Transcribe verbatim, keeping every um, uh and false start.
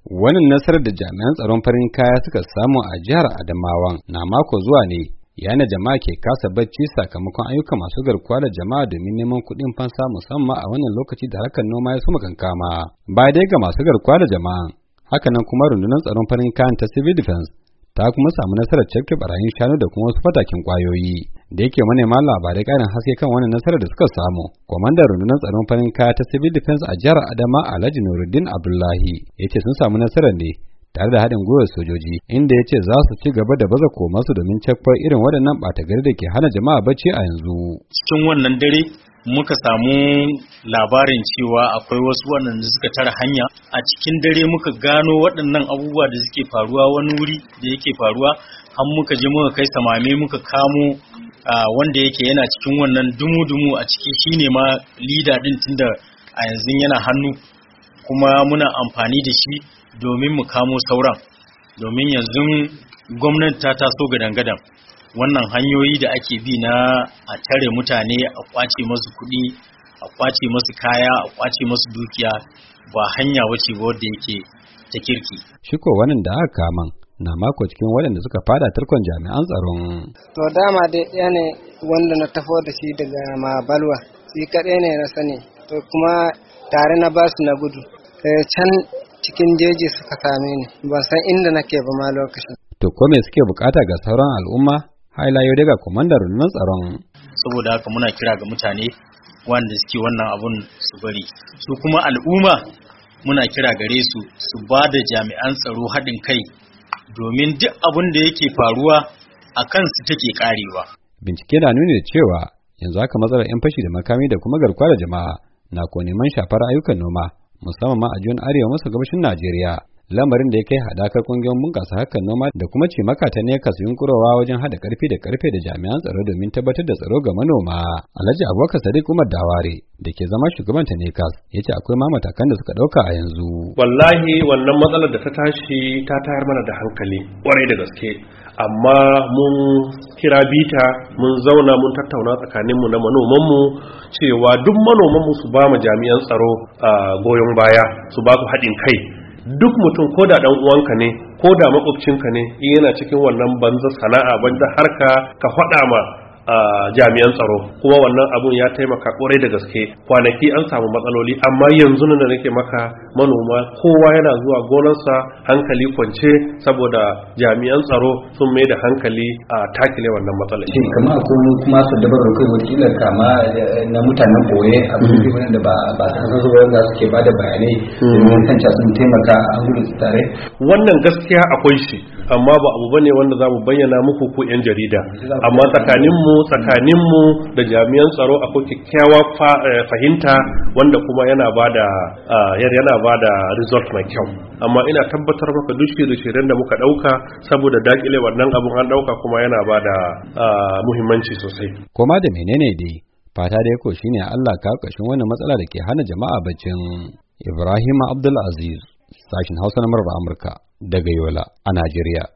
Wannan nasarar da jami'an tsaron farin kaya suka samu a jihar Adamawan na mako zuwa ne yana jama'a ke kasa bacci sakamakon ayyuka masu garkuwa da jama'a domin neman kuɗin fansa musamman a wannan lokaci da harkar noma ya suma kankama. Ba dai ga masu garkuwa da jama'a, hakanan kuma rundunar tsaron farin kayan ta Civil Defense ta kuma samu nasarar cafke barayin shanu da kuma wasu fatakin kwayoyi. Da yake manema labarai ƙarin haske kan wannan nasarar da suka samu, kwamandan rundunar tsaron farin kaya ta Civil Defense a jihar Adama Alhaji Nuruddin Abdullahi ya ce sun samu nasarar ne tare da haɗin gwiwar sojoji, inda ya ce za su ci gaba da baza komansu domin cafkar irin waɗannan ɓata gari da ke hana jama'a bacci a yanzu. Cikin wannan dare muka samu labarin cewa akwai wasu waɗanda suka tara hanya a cikin dare muka gano waɗannan abubuwa da suke faruwa wani wuri da yake faruwa har muka je muka kai samame muka kamo wanda yake yana cikin wannan dumu-dumu a ciki shine ma leader din tunda a yanzu yana hannu kuma muna amfani da shi domin mu kamo sauran domin yanzu gwamnati ta taso gadan-gadan wannan hanyoyi da ake bi na a tare mutane a kwace masu kuɗi a kwace masu kaya a kwace masu dukiya ba hanya wace ba wadda yake ta kirki. Shiko wannan da aka kaman na mako cikin waɗanda suka fada tarkon jami'an tsaron. To dama dai ɗaya ne wanda na tafo da shi daga Mabalwa, shi kaɗai ne na sani, to kuma tare na basu na gudu. Can cikin jeji suka same ni, ban san inda nake ba ma lokacin. To ko me suke bukata ga sauran al'umma? Haila yau daga komandar rundunar tsaron. Saboda haka muna kira ga mutane wanda suke wannan abun su bari. Su kuma al'umma muna kira gare su su ba da jami'an tsaro haɗin kai domin duk abin da yake faruwa a kansu take karewa. Bincike na nuni da cewa yanzu haka matsalar 'yan fashi da makami da kuma garkuwa da jama'a na ko neman shafar ayyukan noma musamman ma a jihohin arewa maso gabashin Najeriya. Lamarin da ya kai hadakar kungiyoyin bunƙasa harkar noma da kuma cimaka ta ne kasu yunkurowa wajen haɗa ƙarfi da ƙarfe da jami'an tsaro domin tabbatar da tsaro ga manoma. Alhaji Abubakar Sadiq Umar Daware da ke zama shugaban ta nekas ya ce akwai ma matakan da suka ɗauka a yanzu. Wallahi wannan matsalar da ta tashi ta tayar mana da hankali ƙwarai da gaske, amma mun kira bita mun zauna mun tattauna tsakaninmu na manomanmu cewa duk manomanmu su ba mu jami'an tsaro a goyon baya, su ba su haɗin kai. Duk mutum ko da dan uwanka ne ko da makwabcinka ne yana cikin wannan banza sana'a banza harka ka faɗa ma jami'an tsaro, kuma wannan abun ya taimaka kwarai da gaske. Kwanaki an samu matsaloli, amma yanzu da nake maka manoma kowa yana zuwa gonarsa hankali kwance saboda jami'an tsaro sun mai da hankali a takile wannan matsalar. Shin kamar akwai kuma su dabar da kai wakilar kama na mutanen boye abin da da ba ba ta san zuwa da suke bada bayanai domin kanta sun taimaka a gurin tare. Wannan gaskiya akwai shi, amma ba abu bane wanda zamu bayyana muku ko yan jarida, amma tsakaninmu tsakaninmu da jami'an tsaro akwai kyakkyawa fahimta wanda kuma yana bada yana bada result mai kyau. Amma ina tabbatar maka duk shirye-shiryen da muka dauka saboda dakile wannan abun an dauka kuma yana bada muhimmanci sosai. Koma da menene dai fata da yako shine Allah ka kashin wannan matsala da ke hana jama'a baccin. Ibrahim Abdul Aziz, sashin Hausa na Amurka daga Yola a Najeriya.